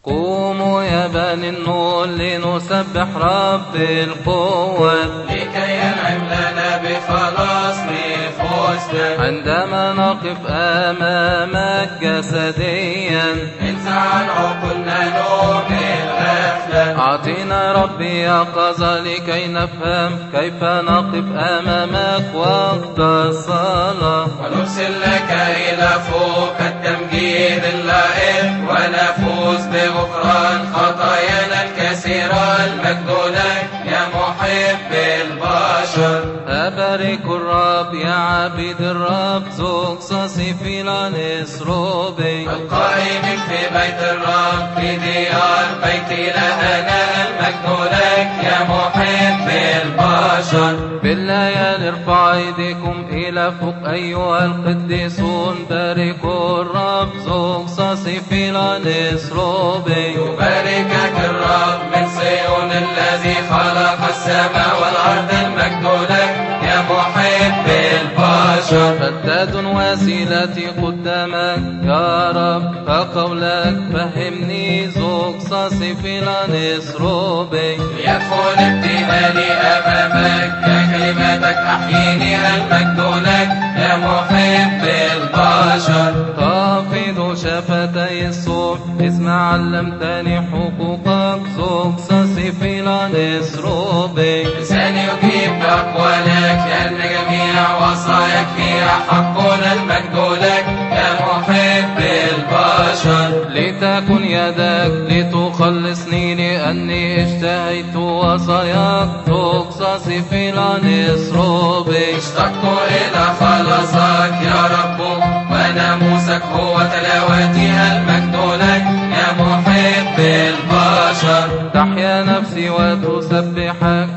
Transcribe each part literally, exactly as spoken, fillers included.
قوموا يا بني النور لنسبح رب القوة، لكي ينعم لنا بخلاص نفوسنا. عندما نقف أمامك جسديا انزع عن عقولنا نوم الغفلة. أعطينا ربي يقظة لكي نفهم كيف نقف أمامك وقت الصلاة، ونرسل لك إلى فوق التمجيد اللائق، ونفوز بغفران خطايانا الكثيرة. المجد لك يا محب البشر. أبارك الرب يا عبيد الرب زوج صاصي لانس روبي، القائم في بيت الرب في ديار بيت إلهنا. المجد لك يا محب البشر. بالليالي ارفع ايديكم الى فوق ايها القديسون، باركوا الرب زوج صاصي لانس روبي. يباركك الرب من صيون الذي خلق السماء والأرض. المجد لك يا محب البشر. فتاد وسيلتي قدامك يا رب، فقولك فهمني زوج صاصي لانس روبي. يدخل ابتهالي أمامك يا كلماتك أحييني. المجد لك يا محب البشر. خافض شفتي الصوف اسمع علمتني حقوقك زوج صاصي لانس روبي. لساني يجيب بأقوالك لأن جميع وصاياك فيها حقون. المجد لك يا محب البشر. لتكن يدك لتخلصني لأني اشتهيت وصاياك زوج صاصي لانس روبي. اشتقت إلى خلاصك يا رب، وناموسك هو تلاوتي. المجد لك يا محب البشر. تحيا نفسي وتسبحك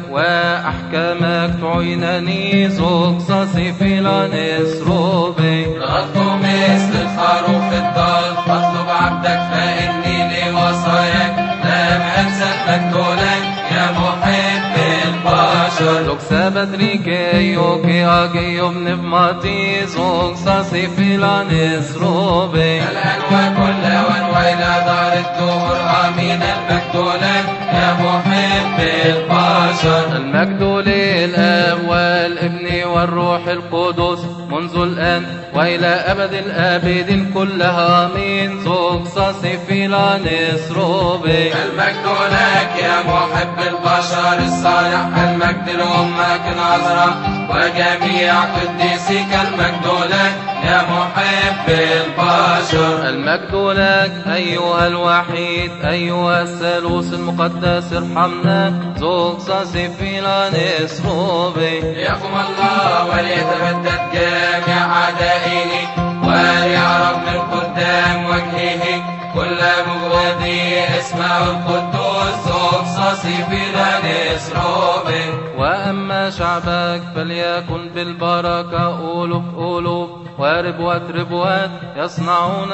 وأحكامك تعينني زوج صاصي لانس روبي. ضغطت مثل الخروف الضال، فاطلب عبدك فإني لوصاياك لم أنسى. المجد لك يا محب البشر. زوج سابتري كيو كي أجيو بنفماتي زوج صاصي لانس روبي. الآن وكل وان وإلى دار الدهور آمين. المجد لك يا محب البشر. المجد للآب والابن والروح القدس منذ الآن وإلى أبد الآبدين كلها آمين. زوج صاصي لانس روبي. المجد لك يا محب البشر الصالح. المجد لأمك العذراء وجميع قديسيك. المجد لك يا محب البشر. المجد لك أيها الوحيد أيها الثالوث المقدس ارحمنا زوج صاصي لانس روبي. ليقم الله وليتبدد جميع أعدائه، وليعرف من قدام وجهه كل مبغضي اسمه القدوس زوج صاصي لانس روبي. وأما شعبك فليكن بالبركة ألوف ألوف وربوات ربوات يصنعون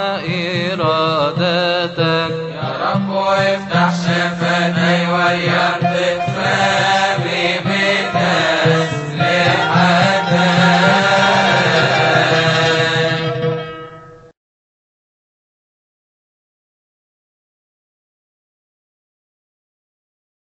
إرادتك. يا رب افتح شفتي ولينطق فمي